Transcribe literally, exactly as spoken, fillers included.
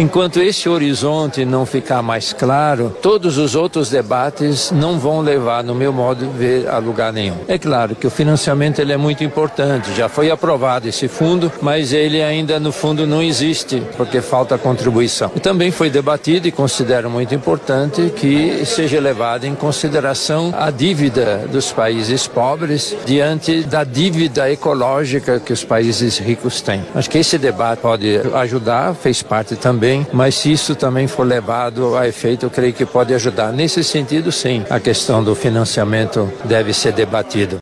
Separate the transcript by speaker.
Speaker 1: Enquanto esse horizonte não ficar mais claro, todos os outros debates não vão levar, no meu modo de ver, a lugar nenhum. É claro que o financiamento ele é muito importante, já foi aprovado esse fundo, mas ele ainda no fundo não existe, porque falta contribuição. E também foi debatido e considero muito importante que seja levada em consideração a dívida dos países pobres diante da dívida ecológica que os países ricos têm. Acho que esse debate pode ajudar, fez parte também, mas se isso também for levado a efeito, eu creio que pode ajudar. Nesse sentido, sim, a questão do financiamento deve ser debatido.